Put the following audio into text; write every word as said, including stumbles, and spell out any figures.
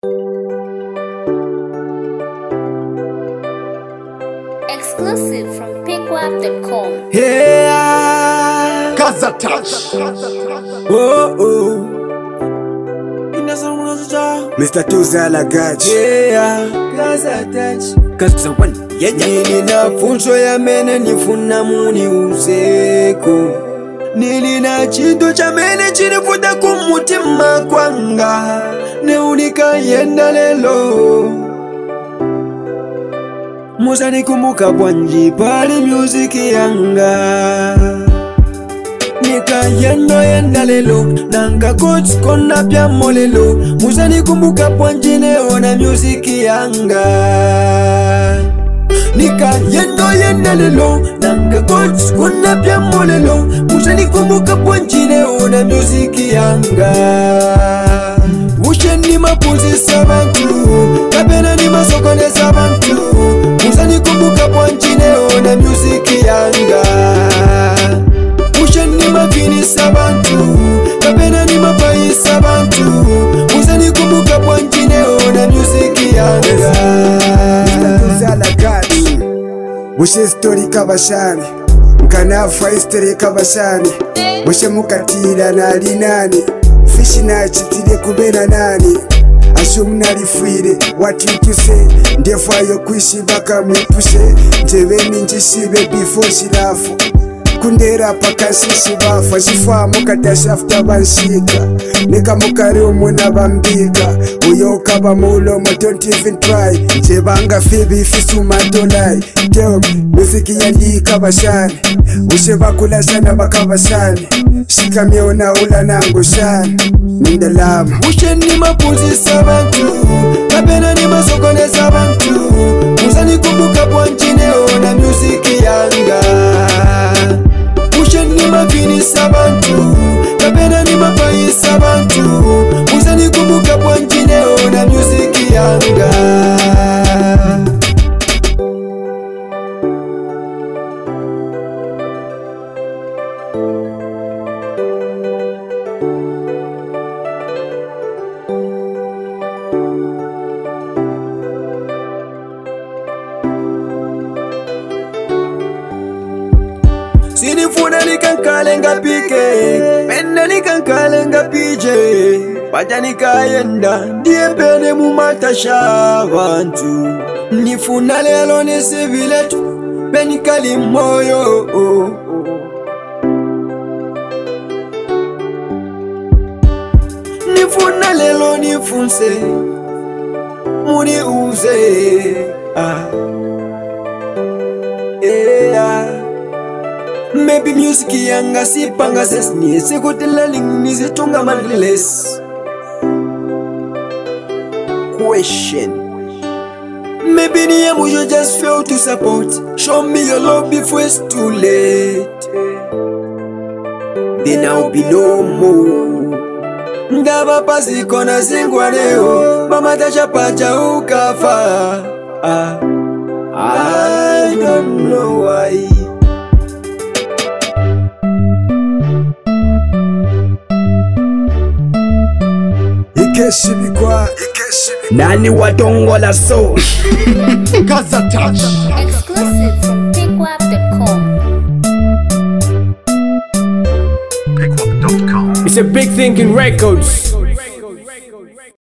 Exclusive from pickwap dot com. Yeah, Gaza Touch. oh oh, Mister Tuzala Gachi. yeah, Gaza Touch. Gaza one, yeah, yeah. Nilina funzo ya mene nifuna muni uzeko. Nilina chintu cha mene chinifuta kumutima kwanga. Neunika yenda lelo. Musa nikumbuka bwanji pali music yanga. Nika yendo yenda lelo nanga coach kona pya molelo. Musa nikumbuka bwanji neona music yanga. Nika yendo yenda lelo nanga coach kona pya molelo. Musa nikumbuka bwanji neona music yanga. Ushe ni mapunzi sabantu kapena ni masokone sabantu. Musa nikumbuka bwanji neona music yanga. Ushe ni mavini sabantu kapena ni mapai sabantu. Musa nikumbuka bwanji neona music yanga. Mister Tuzala Gachi. Bushe story kabashani nkanafa history kabashani. Bushe mukatira nali nani fishi na chitire kubena nani. Assume nalifwire what you to say. Ndefayo kwishi baka mwipushe. Njeveni njishibe before shilafu. Kundera paka shishi bafa. Shifa mukata shafta banshika. Nika mukari umuna bambika. Uyoka bamulo mo don't even try. Njebanga fibi fisu matolai. Tell muziki yandi kabashani. Ushe bakula shana bakabashani. Shika miona ula nangu shani. Nindalama Ushe ni mapunzi sabantu kapena ni masokone sabantu. Musa nikumbuka bwanji neona music yanga. Ushe ni mavini sabantu kapena ni mapai sabantu. Musa nikumbuka bwanji neona music yanga. Sinifuna nikankalenga pike penda nikankalenga pije. Paja nikayenda ndiye pene mumatasha abantu. Nifuna lelo nisiviletu penikali moyo. Nifuna lelo nifunse muni uze. Ah. Yeah. Maybe music yanga sipanga sesni sikutila lingnizi tunga madriles. Question. Maybe ni emu you just fail to support. Show me your love before it's too late. Then I'll be no more. Ngaba pasi kona zingwa leo. Mama tasha pacha ukafa. Ah, I don't know why. Ikeshibikwa Nani watongola so. Gaza Touch. Exclusive from pickwap dot com. Pickwap dot com. It's a big thinking records.